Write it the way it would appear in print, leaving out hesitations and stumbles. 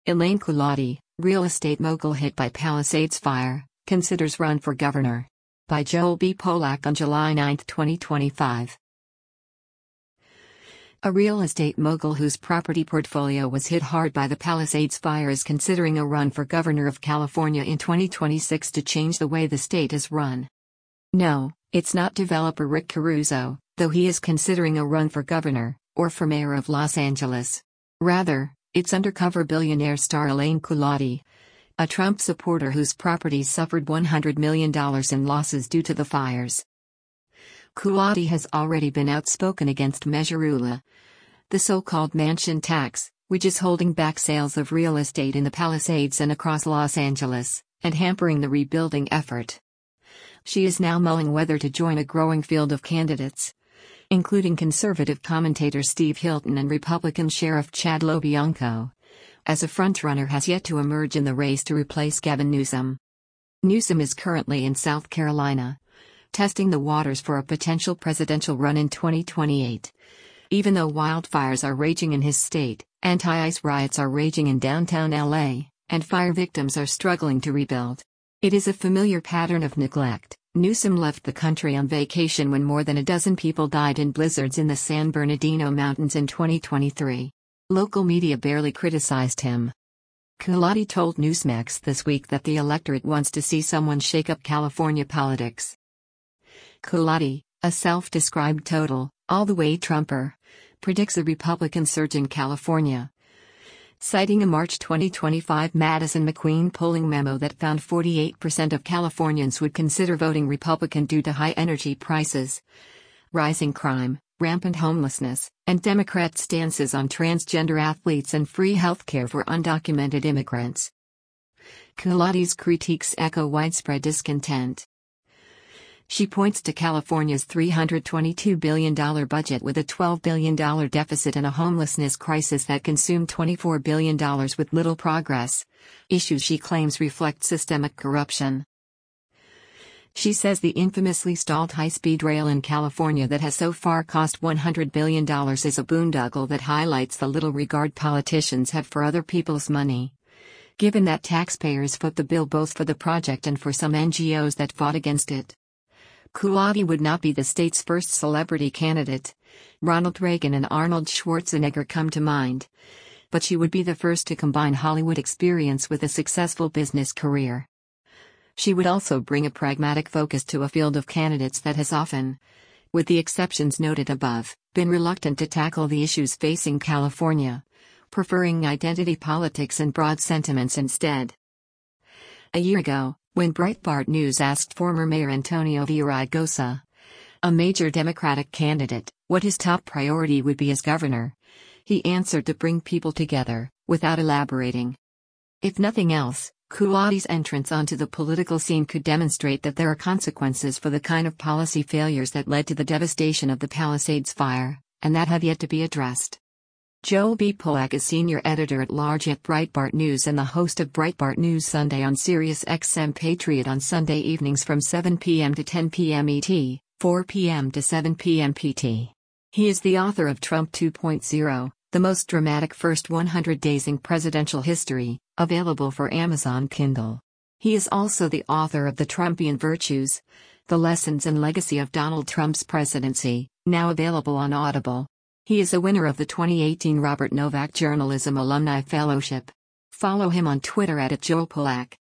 Elaine Culati, real estate mogul hit by Palisades fire, considers run for governor. By Joel B. Polak on July 9, 2025. A real estate mogul whose property portfolio was hit hard by the Palisades fire is considering a run for governor of California in 2026 to change the way the state is run. No, it's not developer Rick Caruso, though he is considering a run for governor, or for mayor of Los Angeles. Rather, it's undercover billionaire star Elaine Culati, a Trump supporter whose properties suffered $100 million in losses due to the fires. Culati has already been outspoken against Measure-ULA, the so-called mansion tax, which is holding back sales of real estate in the Palisades and across Los Angeles, and hampering the rebuilding effort. She is now mulling whether to join a growing field of candidates, including conservative commentator Steve Hilton and Republican Sheriff Chad LoBianco, as a frontrunner has yet to emerge in the race to replace Gavin Newsom. Newsom is currently in South Carolina, testing the waters for a potential presidential run in 2028. Even though wildfires are raging in his state, anti-ICE riots are raging in downtown LA, and fire victims are struggling to rebuild. It is a familiar pattern of neglect. Newsom left the country on vacation when more than a dozen people died in blizzards in the San Bernardino Mountains in 2023. Local media barely criticized him. Culati told Newsmax this week that the electorate wants to see someone shake up California politics. Culati, a self-described total, all-the-way Trumper, predicts a Republican surge in California, citing a March 2025 Madison McQueen polling memo that found 48% of Californians would consider voting Republican due to high energy prices, rising crime, rampant homelessness, and Democrat stances on transgender athletes and free healthcare for undocumented immigrants. Culati's critiques echo widespread discontent. She points to California's $322 billion budget with a $12 billion deficit and a homelessness crisis that consumed $24 billion with little progress, issues she claims reflect systemic corruption. She says the infamously stalled high-speed rail in California that has so far cost $100 billion is a boondoggle that highlights the little regard politicians have for other people's money, given that taxpayers foot the bill both for the project and for some NGOs that fought against it. Culati would not be the state's first celebrity candidate. Ronald Reagan and Arnold Schwarzenegger come to mind. But she would be the first to combine Hollywood experience with a successful business career. She would also bring a pragmatic focus to a field of candidates that has often, with the exceptions noted above, been reluctant to tackle the issues facing California, preferring identity politics and broad sentiments instead. A year ago, when Breitbart News asked former Mayor Antonio Villaraigosa, a major Democratic candidate, what his top priority would be as governor, he answered to bring people together, without elaborating. If nothing else, Culati's entrance onto the political scene could demonstrate that there are consequences for the kind of policy failures that led to the devastation of the Palisades fire, and that have yet to be addressed. Joel B. Polak is senior editor-at-large at Breitbart News and the host of Breitbart News Sunday on Sirius XM Patriot on Sunday evenings from 7 p.m. to 10 p.m. ET, 4 p.m. to 7 p.m. PT. He is the author of Trump 2.0, the most dramatic first 100 days in presidential history, available for Amazon Kindle. He is also the author of The Trumpian Virtues, The Lessons and Legacy of Donald Trump's Presidency, now available on Audible. He is a winner of the 2018 Robert Novak Journalism Alumni Fellowship. Follow him on Twitter @JoelPolak.